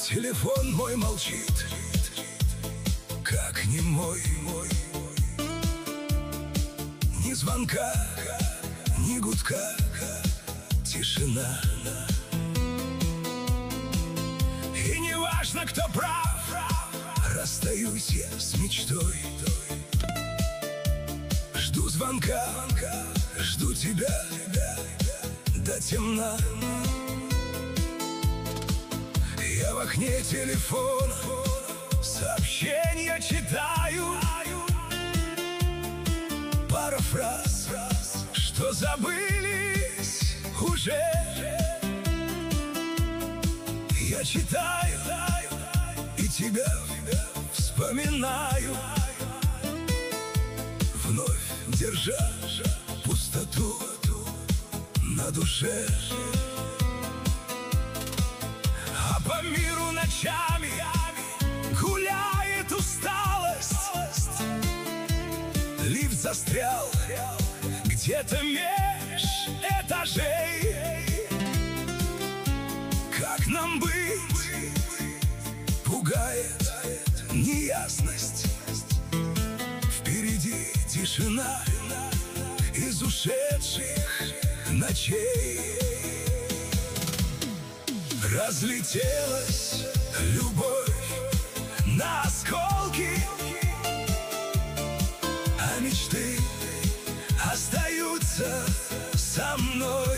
Телефон мой молчит, как немой. Ни звонка, ни гудка, тишина. И не важно, кто прав, расстаюсь я с мечтой. Жду звонка, жду тебя до темна. Я в окне телефона сообщения читаю. Пара фраз, что забылись уже. Я читаю и тебя вспоминаю, вновь держа пустоту на душе. А по миру ночами гуляет усталость. Лифт застрял где-то меж этажей. Как нам быть? Пугает неясность. Впереди тишина из ушедших ночей. Разлетелась любовь на осколки, а мечты остаются со мной.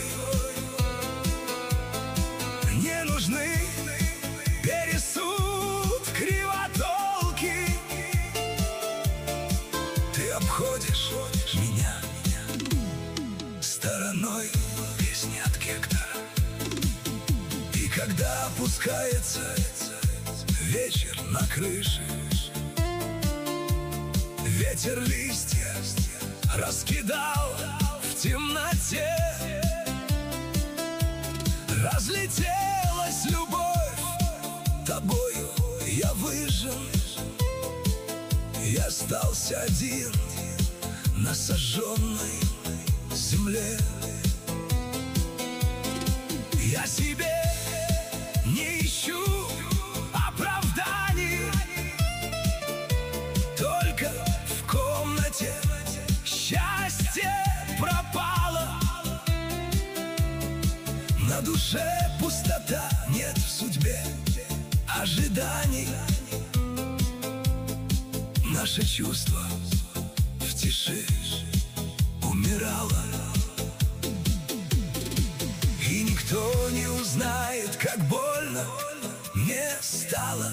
Не нужны пересуд, кривотолки. Ты обходишь меня стороной, песни от Гектора. И когда опускается вечер на крыше, ветер листья раскидал в темноте. Разлетелась любовь, тобою я выжжен. Я остался один на сожженной земле. Я себе не ищу оправданий, только в комнате счастье пропало. На душе пустота, нет в судьбе ожиданий. Наше чувство в тиши умирало. И никто не узнает, как больно мне стало,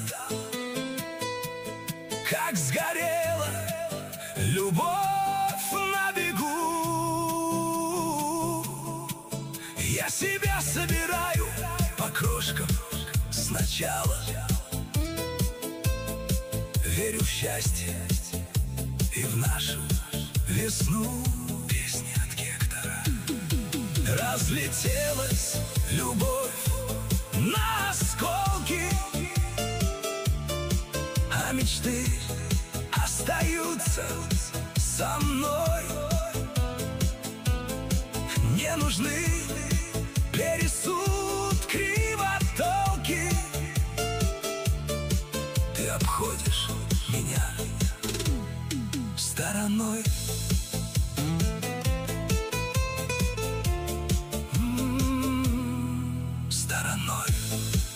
как сгорела любовь на бегу. Я себя собираю по крошкам сначала. Верю в счастье и в нашу весну. Песни от Гектора. Разлетелась любовь на осколки, а мечты остаются со мной. Не нужны пересуд, кривотолки. Ты обходишь меня стороной. Стороной.